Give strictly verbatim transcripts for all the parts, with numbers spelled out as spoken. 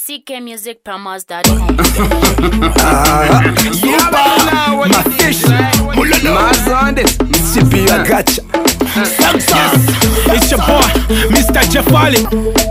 C K music promos dot com. You now what my fish, my son, Mississippi, I gotcha. It's your boy, Mister Jeffali.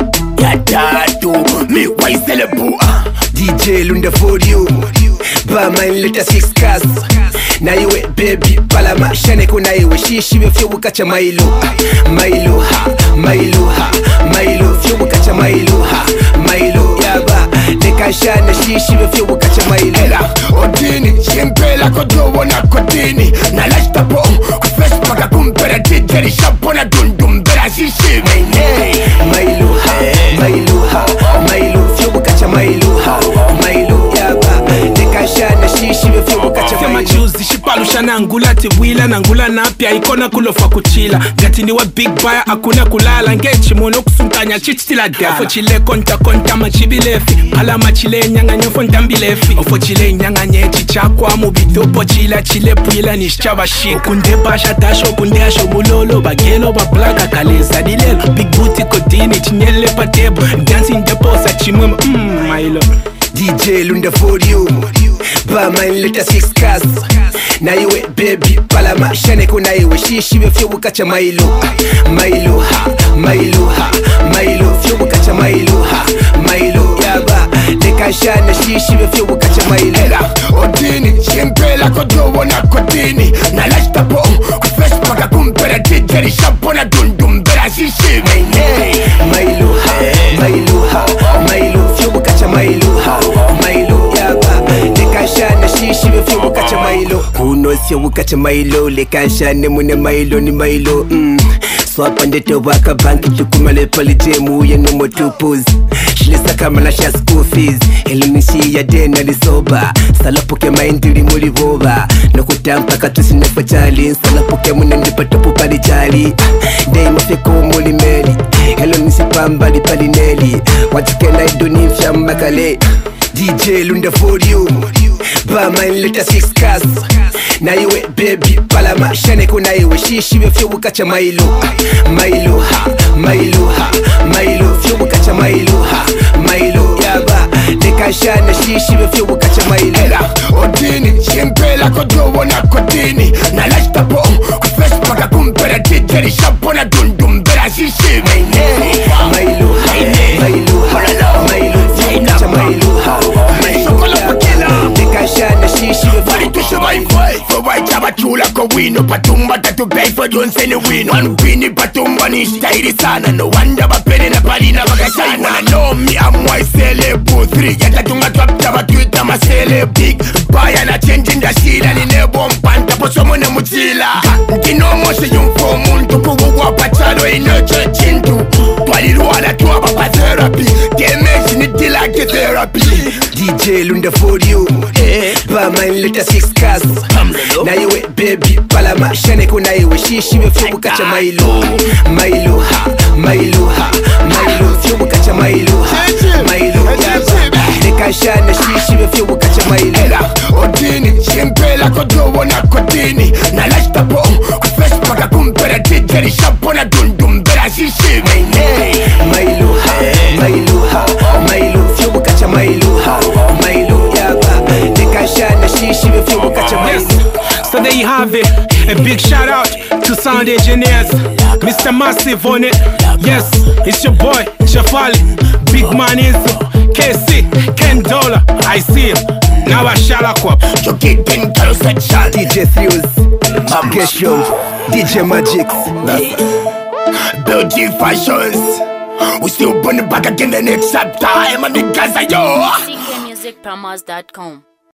Yadado, me why celebrate? D J Lunda for you. Ba my little six cars. Na iwe baby palama shane kuna iwe shishi we fyo bukacha mailo mailo ha mailo ha mailo fyo bukacha mailo ha mailo yaba deka shane shishi we fyo bukacha mailo odini chimpela kodowo na kodini na lashta po ku Facebook akumpera dijeri shapona dundum bera shishi mailo ha mailo ha mailo fyo bukacha mailo ha mailo yaba deka shane shishi we fyo bukacha mailo Shipalusha na angula tiwila na angula na pia ikona kulofa kuchila Gati ni wa big buyer akuna kulala Ngechi mono kusuntanya chichitila dala Ofo chile konta konta machibilefi Pala machile nyanga nyofo ndambilefi Ofo chile nyanga nyechi chakwa mubito po chila chile puila nishchava shika Okunde basha tasho okunde asho mulolo Bagelo bablaga kaleza dilelo Big booty kodini chinyele patebo Dancing deposa chimwema mmm my love D J Lunda for you. Ba my little six cars. Na iwe baby palama shane kuna iwe shishi we fyo bukacha mailo mailo ha mailo ha mailo fyo bukacha mailo ha mailo yaba deka shane shishi we fyo bukacha mailo odini chimpela kodowo na kodini na lashta po ku Facebook akumpera dijeri shapona dundum bera shishi mailo ha mailo ha mailo fyo bukacha mailo ha mailo yaba deka shane shishi we fyo bukacha mailo kuno sio bukacha mailo leka shane mune mailo ni mailo mm. Swapa ndete waka banki chukumale pali jemu ya numo tupuz Shilisa kamala sha school fees Elimishi ya dena li soba Salapoke maindiri muli voba Nakutampa katusi nefa chali Salapoke mune ndipa topu pali chali Dey mafiko muli meli Elimishi pambali pali neli Wachikena iduni mshamba kale D J Lunda for you. Ba my little six cars. Na iwe baby palama shane kuna iwe shishi we fyo bukacha mailo mailo ha mailo ha mailo fyo bukacha mailo ha mailo yaba deka shane shishi we fyo bukacha mailo odini chimpela kodowo na kodini na lashta po ku Facebook akumpera dijeri shapona dundum bera shishi mailo ha mailo ha mailo fyo bukacha mailo ha Chula ko wino patumba tatu pay for don't send a win one pini patumba ni stairi sana no wonder bapene na palina bakashai wanna know me I'm why celeb three yata tunga top taba twitter ma celeb big buy na changing the shila ni nebo mpanta po somo ne mutila ngino mose yumfo muntu kuwa pachalo ino chintu twaliru ala tuwa baba therapy damage ni dila ke therapy D J Lunda for you ba my little six cars na iwe baby palama shane kuna iwe shishi we fyo bukacha mailo mailo ha mailo ha mailo fyo bukacha mailo ha mailo yaba deka shane shishi we fyo bukacha mailo odini chimpela kodowo na kodini na lashta po ku Facebook akumpera dijeri shapona dundum bera shishi mailo ha mailo ha mailo fyo bukacha mailo ha mailo yaba deka shane shishi we fyo bukacha mailo. So there you have it, a big shout out to sound engineers, Mister Massive on it. Yes, it's your boy, Jeffali, Big Man Inso, K C, Ken Dollar, I see him. Now I shout out up. You get in girls section. D J Thews, Get Show, D J Magix, Beauty Fashions. We still burn it back again the next chapter. I'm a niggas, yo. C K music promos dot com.